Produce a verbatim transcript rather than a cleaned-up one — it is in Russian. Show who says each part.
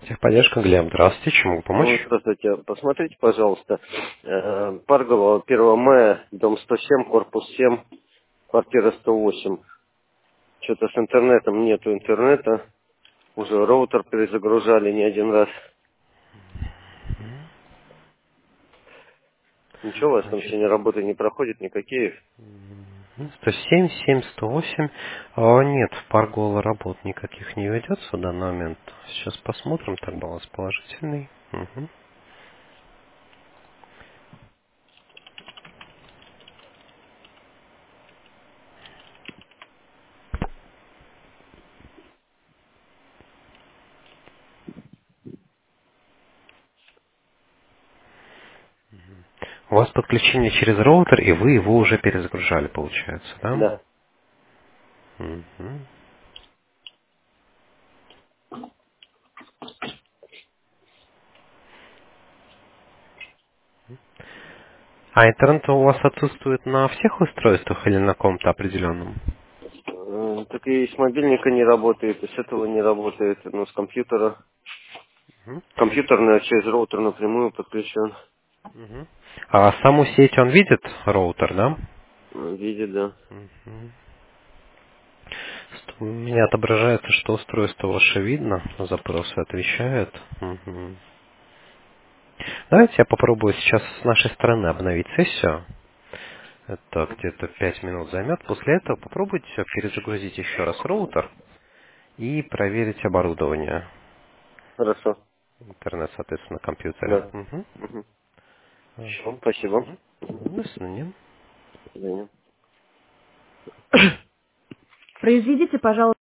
Speaker 1: Техподдержка, Глеб, здравствуйте, чем могу помочь?
Speaker 2: Ну, здравствуйте. Посмотрите, пожалуйста, э, Парголова, первого мая, дом сто семь, корпус семь, квартира сто восемь. Что-то с интернетом нету интернета. Уже роутер перезагружали не один раз. Ничего, у вас там
Speaker 1: Значит,
Speaker 2: сегодня работы не проходит никакие.
Speaker 1: сто семь, семь, сто восемь. А, нет, в Паргола работ никаких не ведется в данный момент. Сейчас посмотрим, так баланс положительный. Мгм. У вас подключение через роутер, и вы его уже перезагружали, получается, да?
Speaker 2: Да.
Speaker 1: Мгм. А интернет у вас отсутствует на всех устройствах или на каком-то определенном?
Speaker 2: Э, Так и с мобильника не работает, и с этого не работает, ну, с компьютера.
Speaker 1: Мгм.
Speaker 2: Компьютерный через роутер напрямую подключен.
Speaker 1: Мгм. А саму сеть он видит, роутер, да?
Speaker 2: Э, Видит, да.
Speaker 1: Мгм. У меня отображается, что устройство ваше видно, запросы отвечает. Мгм. Давайте я попробую сейчас с нашей стороны обновить сессию. Это где-то пять минут займет. После этого попробуйте перезагрузить еще раз роутер и проверить оборудование.
Speaker 2: Хорошо.
Speaker 1: Интернет, соответственно, на компьютере.
Speaker 2: Да.
Speaker 1: Мгм.
Speaker 2: Угу.
Speaker 1: А,
Speaker 2: Все, спасибо.
Speaker 1: мгм. До свидания.
Speaker 2: До свидания.
Speaker 1: Произведите, пожалуйста.